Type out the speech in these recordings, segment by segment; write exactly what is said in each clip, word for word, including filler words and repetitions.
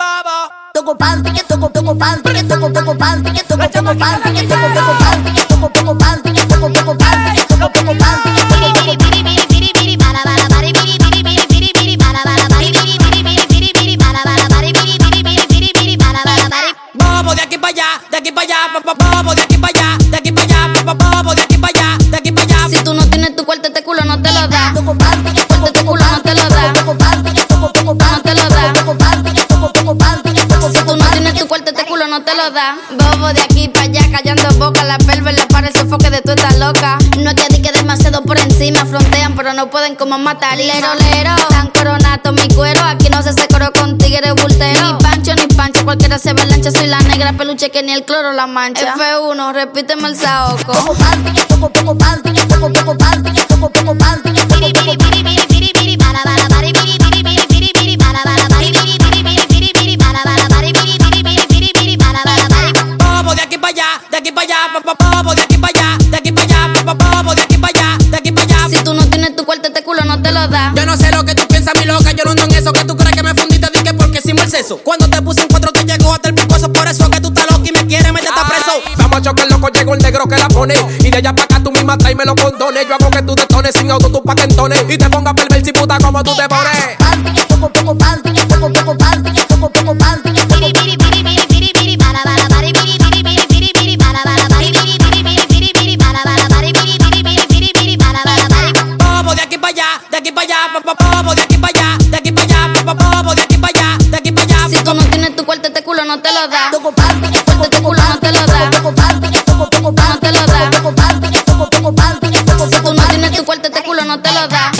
bobo. Toco panty, que toco, toco panty, que toco, toco panty, que toco, toco panty, que toco, toco panty, que toco, toco panty, que toco, toco panty, que toco, toco panty, que toco, toco biri biri biri biri bara bara bari biri biri biri biri biri bara bara bari biri biri biri biri biri bara bara bari biri biri biri biri biri bara bara bari. Bobo de aquí para allá, de aquí para allá, bobo de aquí para allá, de aquí para allá, bobo de aquí para allá, de aquí para allá. Si tú no tienes tu cuarto, este culo no te lo da. Toco panty, que toco, Este toco culo no te lo da. toco panty, que toco, toco No te lo da. toco panty, que toco, toco panty, que toco, Si tú no tienes tu cuarto, este culo no te lo da. Bobo de aquí para allá, callando boca. La perversa para el sofoque de tú estás loca. No es que di que demasiado por encima. Frontean, pero no pueden como matar. Lero, lero. Tan coronato mi cuero. Aquí no se se coro con tigre bultero. Ni pancho, ni pancho. Cualquiera se lancha. Soy la negra peluche que ni el cloro la mancha. F uno, repíteme el saoco. toco panty, que toco, toco panty, que toco, toco panty, que toco, toco panty, que toco, toco Biri biri biri biri bara bara bari biri biri biri biri biri bara bara bari biri biri biri biri biri bara bara bari biri biri biri biri biri bara bara bari. Bobo de aquí para allá, de aquí para allá, bobo de aquí para allá, de aquí para allá, bobo de aquí para allá, de aquí para allá. Si tú no tienes tu cuarto, este culo no te lo da. Yo no sé lo que tú piensas, mi loca, yo no ando en eso. Que tú crees que me fundiste, di que porque hicimos el seso. Cuando te puse en cuatro te llegó hasta el picoso. Por eso que tú estás loca y me quieres meter a preso. Vamos a chocar loco, llegó el negro que la pone. Y de allá para acá tú misma tráeme los condones. Yo hago que tú detones sin auto, tú pa' que entones. Y te pongas perversa y puta como tú te pones. panty, que toco, toco panty, que toco, toco panty, que toco, toco panty, que toco, Biri biri biri biri biri biri bara bara bari biri biri biri biri biri bara bara bari biri biri biri biri biri bara bara bari biri biri biri biri biri bara bara bari. Bobo de aquí para allá, de aquí para allá, bobo de aquí para allá, de aquí para allá, bobo de aquí para allá, de aquí para allá. Si tú no tienes tu cuarto, este culo no te lo da. toco panty, que toco, Este toco culo no te lo da. toco panty, que toco, toco panty, te lo da. toco panty, que toco, toco panty, que toco, Si toco tú no tienes tu cuarto, este culo no te lo da.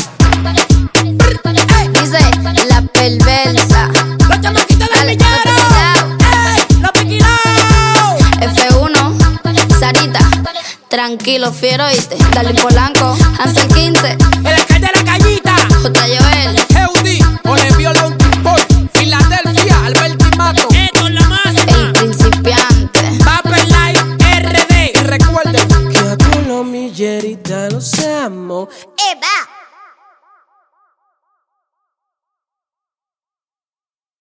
Dice la perversa. Los chamaquitos del Al- millero, ey, los piquilaos. F uno, Sarita. Tranquilo, fiero, oíste. Dale Polanco, Hansel quince, El alcalde de la cañita, J. Joel. Eudi, Ole Viola, un por Filadelfia, Alberto y Mato. esto es la máxima. El principiante. Paper Life R D. Y recuerden que a tú lo millerita los amo. Eva.